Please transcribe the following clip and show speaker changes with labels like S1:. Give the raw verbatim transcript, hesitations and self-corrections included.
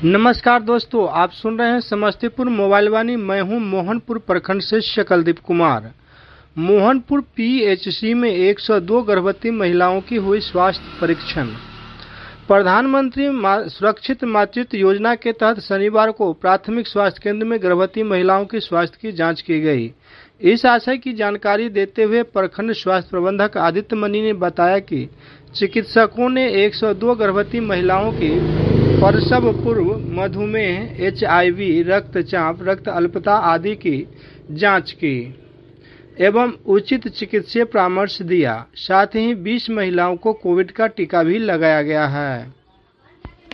S1: नमस्कार दोस्तों, आप सुन रहे हैं समस्तीपुर मोबाइल वाणी। मैं हूं मोहनपुर प्रखंड से शकलदीप कुमार। मोहनपुर पीएचसी में एक सौ दो गर्भवती महिलाओं की हुई स्वास्थ्य परीक्षण। प्रधानमंत्री सुरक्षित मातृत्व योजना के तहत शनिवार को प्राथमिक स्वास्थ्य केंद्र में गर्भवती महिलाओं की स्वास्थ्य की जांच की गई। इस आशय की जानकारी देते हुए प्रखंड स्वास्थ्य प्रबंधक आदित्य मनी ने बताया कि चिकित्सकों ने एक सौ दो गर्भवती महिलाओं की प्रसव पूर्व मधुमेह, एचआईवी, रक्तचाप, रक्त अल्पता आदि की जांच की एवं उचित चिकित्सीय परामर्श दिया। साथ ही बीस महिलाओं को कोविड का टीका भी लगाया गया है।